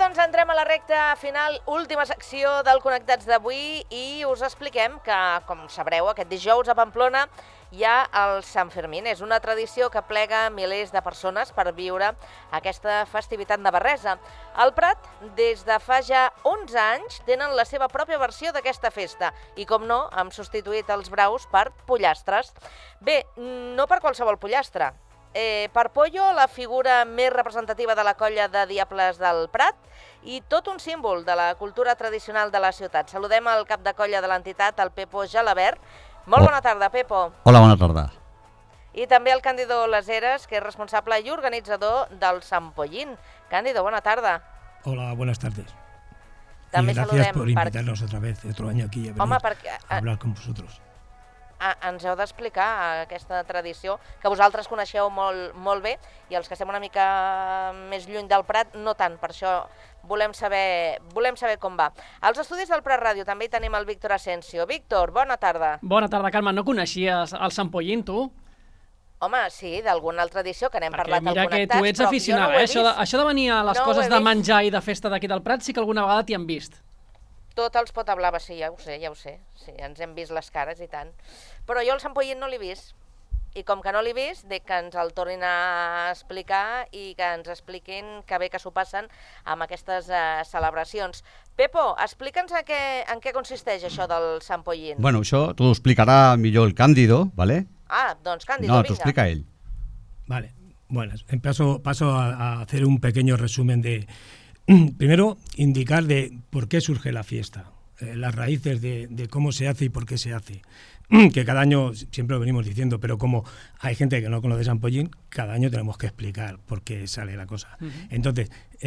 doncs entrem a la recta final, última secció del Connectats d'avui i us expliquem que, com sabreu, aquest dijous a Pamplona hi ha el Sant Fermín. És una tradició que plega milers de persones per viure aquesta festivitat navarresa. Al Prat, des de fa ja 11 anys, tenen la seva pròpia versió d'aquesta festa i, com no, han substituït els braus per pollastres. Bé, no per qualsevol pollastre. Per Pollo, la figura més representativa de la colla de Diables del Prat i tot un símbol de la cultura tradicional de la ciutat. Saludem el cap de colla de l'entitat, el Pepo Gelabert. Molt bona tarda, Pepo. Hola, bona tarda. I també el Cándido Laseras, que és responsable i organitzador del Sant Pollín. Cándido, bona tarda. Hola, buenas tardes. També y gracias por invitarnos otra vez, otro año aquí a venir a hablar con vosotros. Ens heu d'explicar aquesta tradició que vosaltres coneixeu molt bé i els que estem una mica més lluny del Prat no tant, per això volem saber com va. Als estudis del Prat Ràdio també hi tenim el Víctor Asensio. Víctor, bona tarda. Bona tarda, Carme. No coneixies el Sant Pollín, tu? Home, sí, d'alguna altra edició que n'hem parlat al Connectats. Mira que tu ets aficionada, això de venir a les coses de menjar i de festa d'aquí del Prat sí que alguna vegada t'hi han vist. Tot els pot hablar, sí, ja ho sé. Sí, ens hem vist les cares i tant. Però jo el Sant Pollín no l'he vist. I com que no l'he vist, dic que ens el tornin a explicar i que ens expliquin que bé que s'ho passen amb aquestes celebracions. Pepo, explica'ns en què consisteix això del Sant Pollín. Bueno, això t'ho explicarà millor el Cándido, ¿vale? Ah, doncs Cándido, vinga. No, t'ho explica ell. Vale, bueno, paso a hacer un pequeño resumen de... Primero, indicar de por qué surge la fiesta, las raíces de cómo se hace y por qué se hace. Que cada año, siempre lo venimos diciendo, pero como hay gente que no conoce San Pollín, cada año tenemos que explicar por qué sale la cosa. Entonces,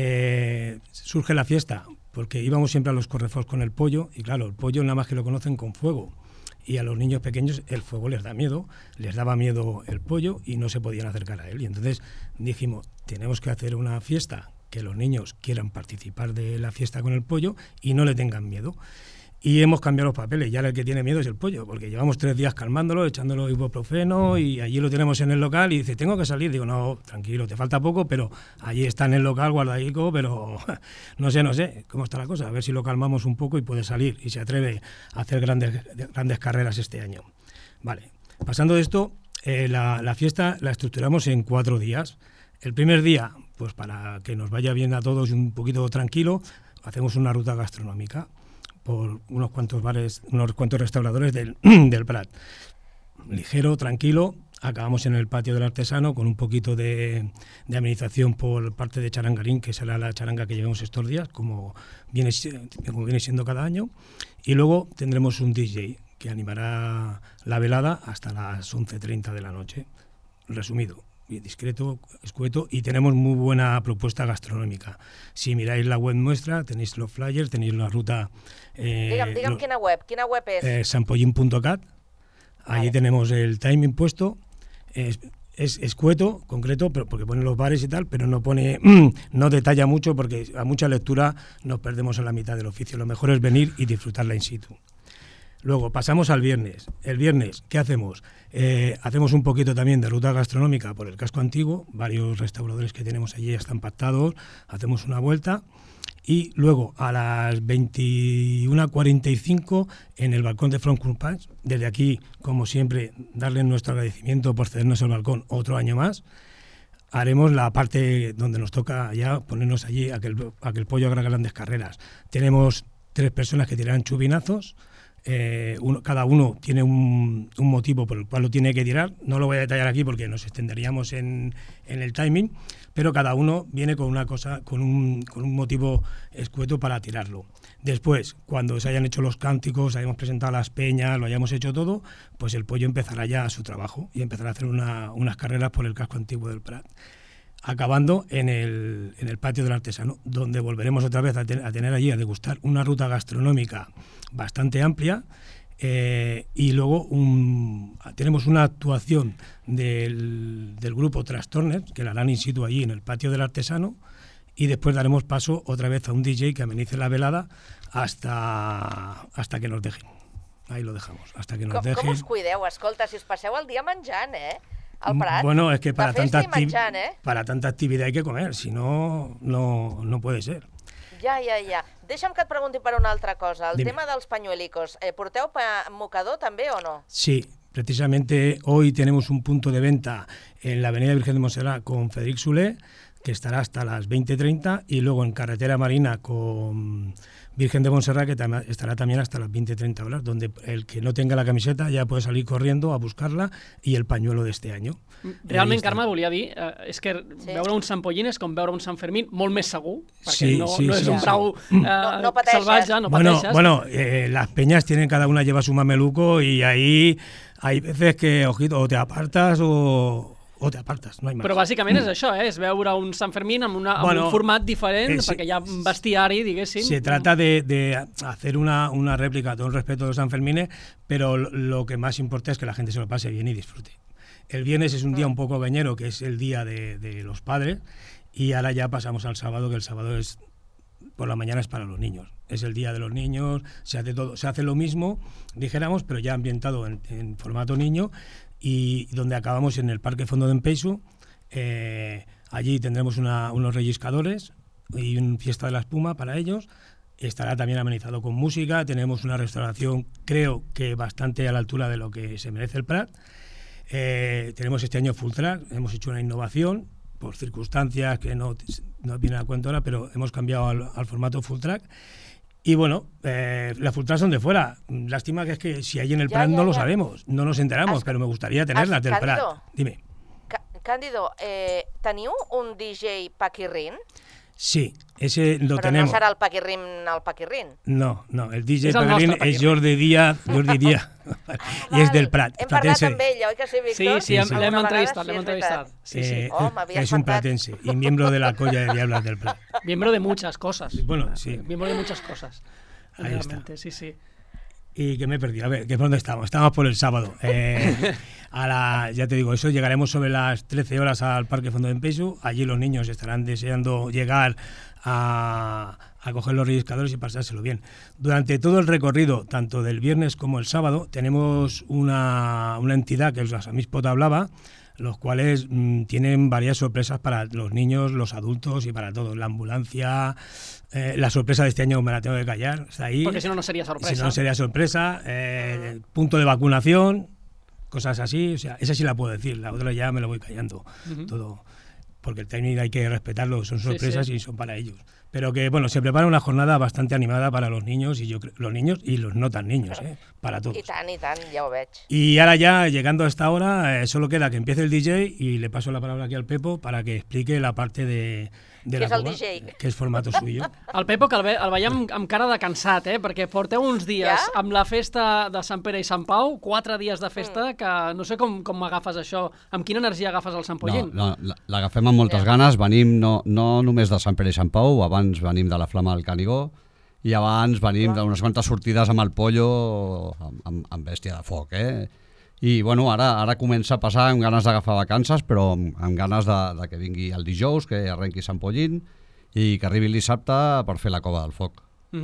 surge la fiesta porque íbamos siempre a los correfocs con el pollo, y claro, el pollo nada más que lo conocen con fuego. Y a los niños pequeños el fuego les da miedo, les daba miedo el pollo y no se podían acercar a él. Y entonces dijimos, tenemos que hacer una fiesta que los niños quieran participar de la fiesta con el pollo y no le tengan miedo. Y hemos cambiado los papeles, ya el que tiene miedo es el pollo, porque llevamos 3 días calmándolo, echándolo ibuprofeno y allí lo tenemos en el local y dice, tengo que salir. Digo, no, tranquilo, te falta poco, pero allí está en el local guardadico, pero no sé cómo está la cosa, a ver si lo calmamos un poco y puede salir y se atreve a hacer grandes carreras este año. Vale, pasando de esto, la fiesta la estructuramos en 4 días. El primer día, pues para que nos vaya bien a todos un poquito tranquilo, hacemos una ruta gastronómica por unos cuantos bares, unos cuantos restauradores del Prat. Ligero, tranquilo, acabamos en el patio del artesano con un poquito de amenización por parte de Charangarín, que será la charanga que llevamos estos días, como viene siendo cada año. Y luego tendremos un DJ que animará la velada hasta las 11:30 de la noche. Resumido, discreto, escueto, y tenemos muy buena propuesta gastronómica. Si miráis la web nuestra, tenéis los flyers, tenéis la ruta... Digue'm quina web és? Sanpollin.cat. Allí tenemos el timing puesto. Es escueto, concreto, pero porque pone los bares y tal, pero no detalla mucho porque a mucha lectura nos perdemos en la mitad del oficio. Lo mejor es venir y disfrutarla in situ. Luego pasamos al viernes. El viernes, ¿qué hacemos? Hacemos un poquito también de ruta gastronómica por el casco antiguo. Varios restauradores que tenemos allí ya están pactados. Hacemos una vuelta. Y luego a las 21:45 en el balcón de Front Punch. Desde aquí, como siempre, darles nuestro agradecimiento por cedernos el balcón otro año más. Haremos la parte donde nos toca ya ponernos allí a que el pollo haga grandes carreras. Tenemos 3 personas que tirarán chubinazos. Cada uno tiene un motivo por el cual lo tiene que tirar. No lo voy a detallar aquí porque nos extenderíamos en el timing, pero cada uno viene con una cosa, con un motivo escueto para tirarlo. Después, cuando se hayan hecho los cánticos, hayamos presentado las peñas, lo hayamos hecho todo, pues el pollo empezará ya su trabajo y empezará a hacer unas carreras por el casco antiguo del Prat, acabando en el patio del artesano, donde volveremos otra vez a tener allí a degustar una ruta gastronómica bastante amplia. Y luego tenemos una actuación del grupo Trastorners, que la harán in situ allí en el patio del artesano, y después daremos paso otra vez a un DJ que amenice la velada hasta que nos dejen. Ahí lo dejamos, hasta que nos dejen. Com us cuideu? Escolta, si us passeu el dia menjant, al Prat. Bueno, es que para tanta actividad hay que comer, si no, no puede ser. Ja. Deixa'm que et pregunti per una altra cosa. El tema dels pañuelicos. ¿Porteu mocador també o no? Sí, precisamente hoy tenemos un punto de venta en la Avenida Virgen de Montserrat con Federic Soler, que estará hasta las 20:30, y luego en Carretera Marina con Virgen de Montserrat, que estará también hasta las 20:30 horas, donde el que no tenga la camiseta ja puede salir corriendo a buscarla i el pañuelo d'este any. Realment, Carme, volia dir, és que veure un Sant Pollín és com veure un Sant Fermín molt més segur, perquè no és un brau salvatge, no pateixes. Bueno, las peñas tienen, cada una lleva su mameluco y ahí hay veces que, ojito, o te apartas o te apartas, no hay más. Però bàsicament és això, és veure un Sant Fermín amb un format diferent, perquè hi ha un bestiari, diguéssim. Se trata de hacer una réplica, todo el respeto de los Sanfermines, pero lo que más importa es que la gente se lo pase bien y disfrute. El viernes es un día un poco gañero, que es el día de los padres, y ahora ya pasamos al sábado, que el sábado es por la mañana es para los niños. Es el día de los niños, se hace todo, se hace lo mismo, dijéramos, pero ya ambientado en formato niño, y donde acabamos en el Parque Fondo de Empeixo. Allí tendremos unos relliscadores y una fiesta de la espuma para ellos. Estará también amenizado con música. Tenemos una restauración, creo que bastante a la altura de lo que se merece el Prat. Tenemos este año Full Track, hemos hecho una innovación por circunstancias que no vienen a cuento ahora, pero hemos cambiado al formato Full Track. Y bueno, las Full Track son de fuera. Lástima que es que si hay en el Prat no lo sabemos, no nos enteramos, pero me gustaría tenerlas del Prat. Dime. Cándido, teniu un DJ Paquirrín? Sí, ese lo tenemos. Però no serà el Paquirrín? No, el DJ Paquirrín es Jordi Díaz, i és del Prat. Hem parlat amb ell, oi que sí, Víctor? Sí, l'hem entrevistat. Es un platense y miembro de la colla de diablas del Prat. Miembro de muchas cosas. Bueno, sí. Miembro de muchas cosas. Ahí está. Sí. Y que me he perdido. A ver, ¿por dónde estamos? Estamos por el sábado. Ya te digo, eso, llegaremos sobre las 13 horas al Parque Fondo de Empeixo. Allí los niños estarán deseando llegar a coger los relliscadores y pasárselo bien. Durante todo el recorrido, tanto del viernes como el sábado, tenemos una entidad que los Amispot hablaba, los cuales tienen varias sorpresas para los niños, los adultos y para todos. La ambulancia, la sorpresa de este año me la tengo que callar, está ahí. Porque si no, no sería sorpresa. Si no, sería sorpresa. Punto de vacunación, cosas así, o sea, esa sí la puedo decir, la otra ya me la voy callando, todo. Porque el timing hay que respetarlo, son sorpresas y son para ellos. Pero que, bueno, se prepara una jornada bastante animada para los niños, y los niños y los no tan niños, para todos. I tant, ja ho veig. Y ahora ya, llegando a esta hora, solo queda que empiece el DJ, y le paso la palabra aquí al Pepo para que explique la parte de la cova, que és formato suyo. El Pepo, que el veiem amb cara de cansat, perquè porteu uns dies amb la festa de Sant Pere i Sant Pau, 4 dies de festa, que no sé com agafes això, amb quina energia agafes el Sant Pollín? No, l'agafem amb moltes ganes, venim no només de Sant Pere i Sant Pau, abans venim de la Flama del Canigó, i abans venim d'unes quantes sortides amb el Pollo, amb bèstia de foc, I bueno, ara comença a passar amb ganes d'agafar vacances, però amb ganes de que vingui el dijous, que arrenqui Sant Pollín, i que arribi el dissabte per fer la cova del foc.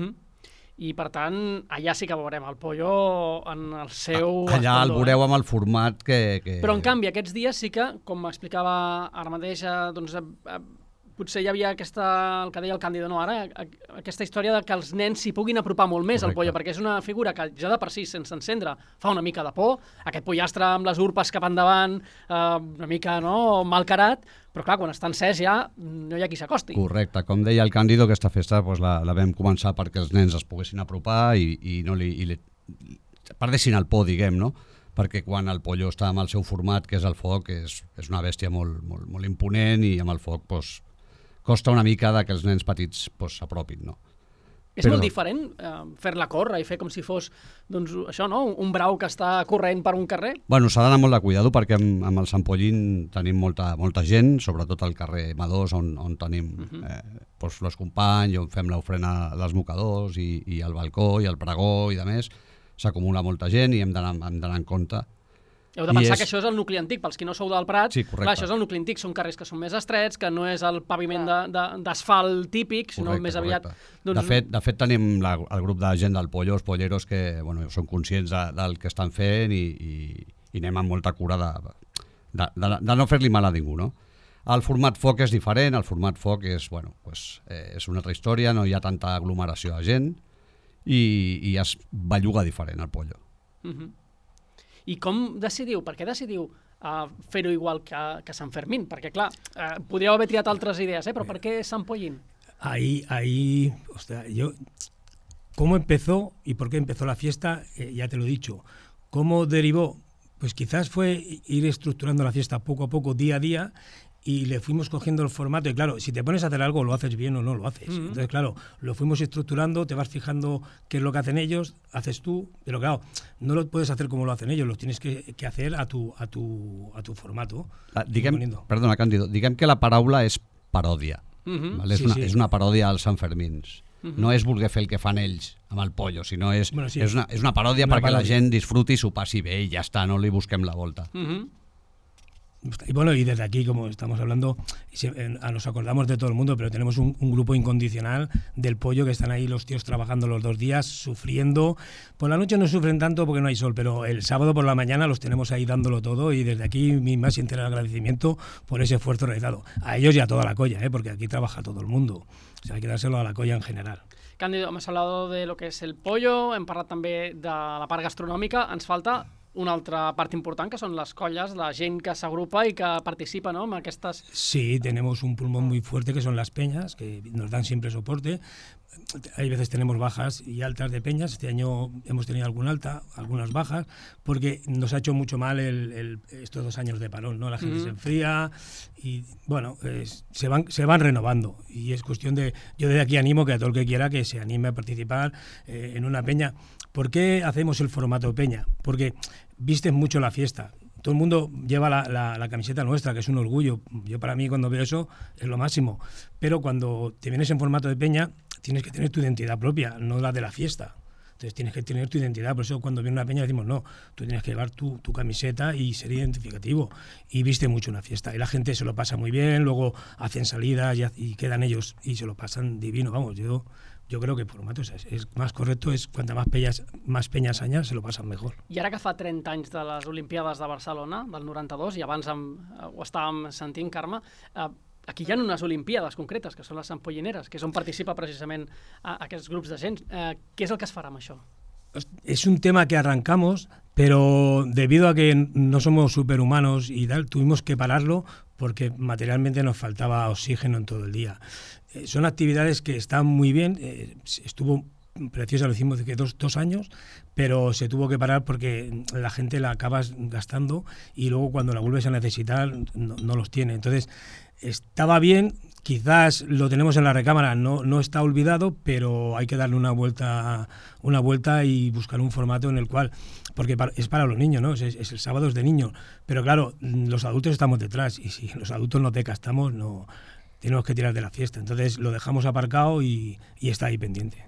I per tant, allà sí que veurem el Pollo en el seu... Allà el veureu amb el format que... Però en canvi, aquests dies sí que, com m'explicava ara mateix, doncs potser hi havia el que deia el Càndido, no, ara, aquesta història de que els nens s'hi puguin apropar molt més al Pollo, perquè és una figura que ja de per si, sense encendre, fa una mica de por, aquest pollastre amb les urpes cap endavant, una mica malcarat, però clar, quan està encès ja no hi ha qui s'acosti. Correcte, com deia el Càndido, aquesta festa la vam començar perquè els nens es poguessin apropar i perdessin el por, diguem, no? Perquè quan el Pollo està amb el seu format, que és el foc, és una bèstia molt imponent, i amb el foc costa una mica que els nens petits s'apropin, no? És molt diferent fer-la córrer i fer com si fos, doncs, això, no? Un brau que està corrent per un carrer? Bueno, s'ha d'anar molt de cuidado perquè amb el Sant Pollín tenim molta gent, sobretot al carrer Madós, on tenim els companys, on fem l'ofrena dels mocadors, i al balcó, i al pregó, i de més, s'acumula molta gent i hem d'anar en compte. Heu de pensar que això és el nucli antic, pels qui no sou del Prat, sí, clar, això és el nucli antic, són carrers que són més estrets, que no és el paviment d'asfalt típic, sinó més aviat... De fet, tenim el grup de gent del Pollo, els polleros, que són conscients del que estan fent i anem amb molta cura de no fer-li mal a ningú, no? El format foc és diferent, el format foc és, bueno, pues, és una altra història, no hi ha tanta aglomeració de gent i es belluga diferent el pollo. I com decidiu, per què decidiu fer-ho igual que Sant Fermín? Perquè, clar, podríeu haver triat altres idees, però per què Sant Pollín? Ahí, ostras, ¿cómo empezó y por qué empezó la fiesta? Ya te lo he dicho. ¿Cómo derivó? Pues quizás fue ir estructurando la fiesta poco a poco, día a día, y le fuimos cogiendo el formato. Y claro, si te pones a hacer algo, lo haces bien o no lo haces. Entonces, claro, lo fuimos estructurando, te vas fijando qué es lo que hacen ellos, haces tú, pero claro, no lo puedes hacer como lo hacen ellos, lo tienes que hacer a tu formato. Perdona, Càndido, diguem que la paraula és paròdia. Vale? És una paròdia als Sant Fermins. No és voler fer el que fan ells amb el pollo, sinó és una paròdia perquè la gent disfruti i s'ho passi bé i ja està, no li busquem la volta. Y bueno, y desde aquí, como estamos hablando, nos acordamos de todo el mundo, pero tenemos un grupo incondicional del pollo que están ahí los tíos trabajando los 2 días, sufriendo. Por la noche no sufren tanto porque no hay sol, pero el sábado por la mañana los tenemos ahí dándolo todo y desde aquí mi más sincero agradecimiento por ese esfuerzo realizado. A ellos y a toda la colla, porque aquí trabaja todo el mundo. O sea, hay que dárselo a la colla en general. Cándido, hemos hablado de lo que es el pollo, hem parlat també de la part gastronòmica, ens falta una altra part important, que són les colles, la gent que s'agrupa i que participa, ¿no?, en aquestes... Sí, tenemos un pulmón muy fuerte que son las peñas, que nos dan siempre soporte. Hay veces tenemos bajas y altas de peñas. Este año hemos tenido alguna alta, algunas bajas, porque nos ha hecho mucho mal estos 2 años de parón, ¿no? La gente se enfría y, bueno, se van renovando. Y es cuestión de... Yo desde aquí animo que a todo el que quiera que se anime a participar en una peña. ¿Por qué hacemos el formato peña? Porque vistes mucho la fiesta. Todo el mundo lleva la camiseta nuestra, que es un orgullo. Yo, para mí, cuando veo eso, es lo máximo. Pero cuando te vienes en formato de peña, tienes que tener tu identidad propia, no la de la fiesta. Entonces tienes que tener tu identidad. Por eso cuando viene una peña decimos, no, tú tienes que llevar tu camiseta y ser identificativo. Y viste mucho una fiesta. Y la gente se lo pasa muy bien, luego hacen salidas y quedan ellos y se lo pasan divino. Vamos, yo creo que el formato es más correcto, es cuanta más peñas añas se lo pasan mejor. I ara que fa 30 anys de les Olimpiades de Barcelona, del 92, i abans ho estàvem sentint, Carme, aquí hi ha unes Olimpiades concretes, que són les Sampollineres, que és on participa precisament aquests grups de gent. Què és el que es farà amb això? Es un tema que arrancamos, pero debido a que no somos superhumanos y tal, tuvimos que pararlo porque materialmente nos faltaba oxígeno en todo el día. Son actividades que están muy bien, estuvo preciosa, lo hicimos de 2 años, pero se tuvo que parar porque la gente la acabas gastando y luego cuando la vuelves a necesitar no los tiene. Entonces, estaba bien, quizás lo tenemos en la recámara, no está olvidado, pero hay que darle una vuelta y buscar un formato en el cual, porque es para los niños, ¿no? Es el sábado, es de niños, pero claro, los adultos estamos detrás y si los adultos no te gastamos, no tenemos que tirar de la fiesta. Entonces lo dejamos aparcado y está ahí pendiente.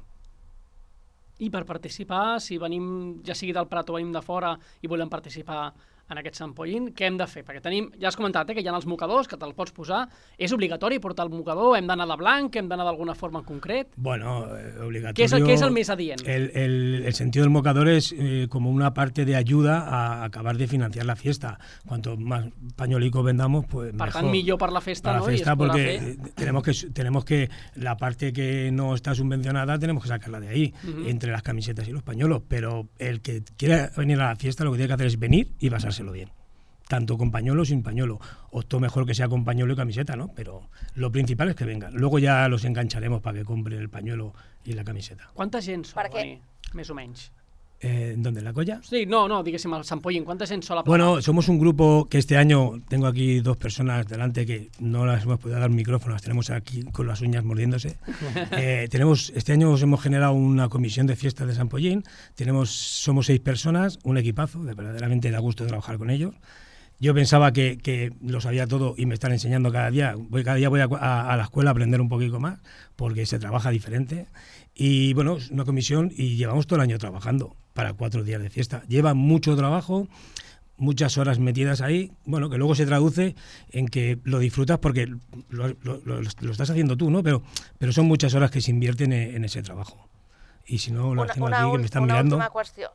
I per participar, si venim, ja sigui del Prat o venim de fora i volem participar en aquest Sant Pollín, què hem de fer? Perquè tenim, ja has comentat, que hi ha els mocadors, que te'l pots posar. És obligatori portar el mocador? Hem d'anar de blanc? Hem d'anar d'alguna forma en concret? Bueno, obligatorio. ¿Qué es el més adient? El sentido del mocador es como una parte de ayuda a acabar de financiar la fiesta. Cuanto más pañolicos vendamos, pues mejor. Per tant, millor per la festa, para ¿no? La fiesta, porque tenemos que la parte que no está subvencionada tenemos que sacarla de ahí, entre las camisetas y los pañuelos. Pero el que quiera venir a la fiesta lo que tiene que hacer es venir y pasárselo bien, tanto con pañuelo o sin pañuelo. Opto mejor que sea con pañuelo y camiseta, ¿no? Pero lo principal es que vengan. Luego ya los engancharemos para que compren el pañuelo y la camiseta. Quanta gent sol venir, més o menys? ¿Dónde? ¿En la colla? Sí, no, diguéssim, al Sant Pollín. ¿Cuánta gent sol aplanar? Bueno, somos un grupo que este año, tengo aquí 2 personas delante que no las hemos podido dar micrófono, las tenemos aquí con las uñas mordiéndose. Este año hemos generado una comisión de fiestas de Sant Pollín, somos 6 personas, un equipazo, verdaderamente da gusto trabajar con ellos. Yo pensaba que lo sabía todo y me están enseñando cada día. Cada día voy a la escuela a aprender un poquito más porque se trabaja diferente. Y bueno, es una comisión y llevamos todo el año trabajando para 4 días de fiesta. Lleva mucho trabajo, muchas horas metidas ahí, bueno, que luego se traduce en que lo disfrutas porque lo estás haciendo tú, ¿no? Pero son muchas horas que se invierten en ese trabajo. Y si no, lo hacemos aquí, que me están mirando. Última qüestió.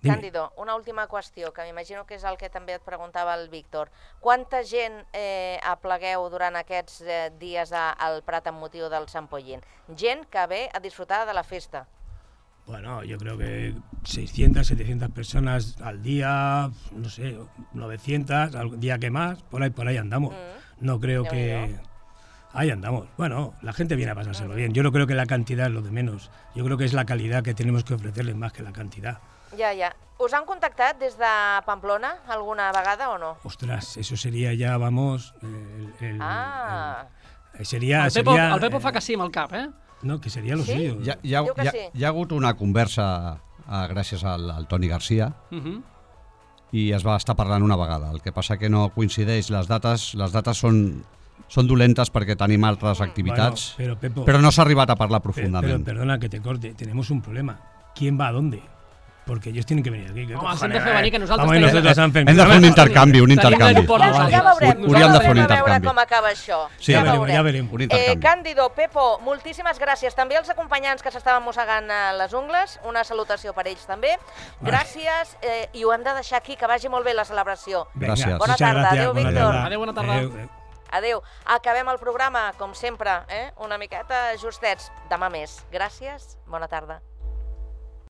Dime. Càndido, una última qüestió, que m'imagino que és el que també et preguntava el Víctor. Quanta gent aplegueu durant aquests dies al Prat amb motiu del Sant Pollín? Gent que ve a disfrutar de la festa. Bueno, yo creo que 600, 700 personas al día, no sé, 900, al día que más, por ahí andamos. No creo que... Ahí andamos. Bueno, la gente viene a pasárselo bien. Yo no creo que la cantidad es lo de menos. Yo creo que es la calidad que tenemos que ofrecerles más que la cantidad. Ja. Us han contactat des de Pamplona alguna vegada o no? Ostras, eso sería ya, vamos... sería... El Pepo fa que sí amb el cap, eh? No, que sería lo suyo. Hi ha hagut una conversa gràcies al Toni Garcia i es va estar parlant una vegada. El que passa que no coincideix. Les dates són dolentes perquè tenim altres activitats, bueno, Pepo, però no s'ha arribat a parlar profundament. Pero perdona que te corte, tenemos un problema. ¿Quién va a dónde? Porque ellos tienen que venir aquí. Home, s'han de fer venir, que nosaltres... Hem de fer un intercanvi, Ja veurem. Hauríem de fer un A veure intercanvi. com acaba això. Sí, ja veurem. Un intercanvi. Càndido, Pepo, moltíssimes gràcies. També als acompanyants que s'estaven mossegant les ungles, una salutació per ells també. Gràcies, i ho hem de deixar aquí, que vagi molt bé la celebració. Gràcies. Bona tarda. Adéu, Víctor. Adéu, bona tarda. Adéu. Acabem el programa, com sempre, una miqueta justets. Demà més. Gràcies, bona tarda.